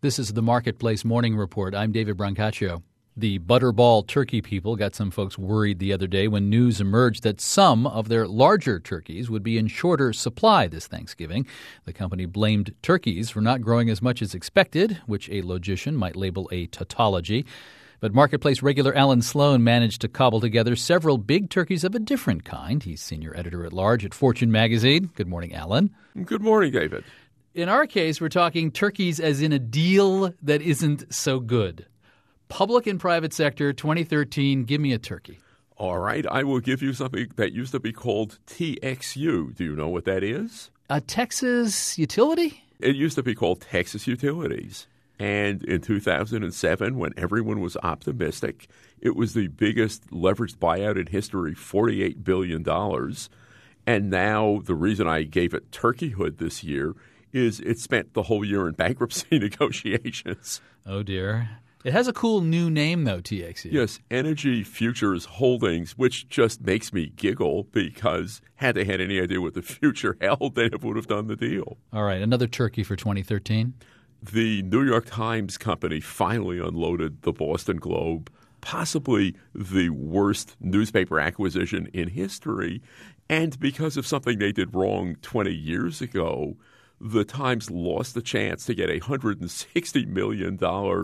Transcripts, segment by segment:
This is the Marketplace Morning Report. I'm David Brancaccio. The Butterball turkey people got some folks worried the other day when news emerged that some of their larger turkeys would be in shorter supply this Thanksgiving. The company blamed turkeys for not growing as much as expected, which a logician might label a tautology. But Marketplace regular Alan Sloan managed to cobble together several big turkeys of a different kind. He's senior editor-at-large at Fortune magazine. Good morning, Alan. Good morning, David. In our case, we're talking turkeys as in a deal that isn't so good. Public and private sector, 2013, give me a turkey. All right, I will give you something that used to be called TXU. Do you know what that is? A Texas utility? It used to be called Texas Utilities. And in 2007, when everyone was optimistic, it was the biggest leveraged buyout in history, $48 billion. And now the reason I gave it turkeyhood this year is it spent the whole year in bankruptcy negotiations. Oh, dear. It has a cool new name, though, TXU. Yes, Energy Futures Holdings, which just makes me giggle because had they had any idea what the future held, they would have done the deal. All right, another turkey for 2013. The New York Times company finally unloaded the Boston Globe, possibly the worst newspaper acquisition in history. And because of something they did wrong 20 years ago, the Times lost the chance to get a $160 million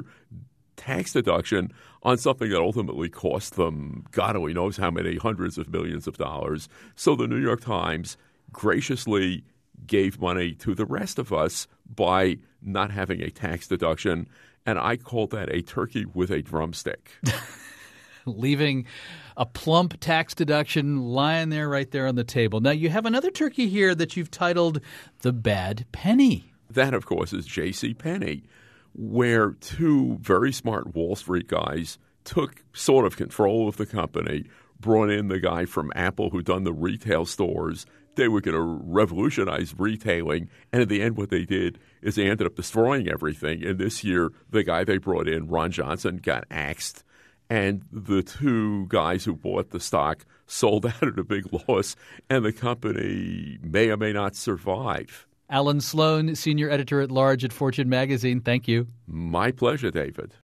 tax deduction on something that ultimately cost them God only knows how many hundreds of millions of dollars. So the New York Times graciously gave money to the rest of us by not having a tax deduction, and I called that a turkey with a drumstick. Leaving a plump tax deduction lying there right there on the table. Now, you have another turkey here that you've titled The Bad Penny. That, of course, is J.C. Penney, where two very smart Wall Street guys took sort of control of the company, brought in the guy from Apple who done the retail stores. They were going to revolutionize retailing, and in the end what they did is they ended up destroying everything. And this year, the guy they brought in, Ron Johnson, got axed. And the two guys who bought the stock sold out at a big loss, and the company may or may not survive. Alan Sloan, senior editor-at-large at Fortune magazine, thank you. My pleasure, David.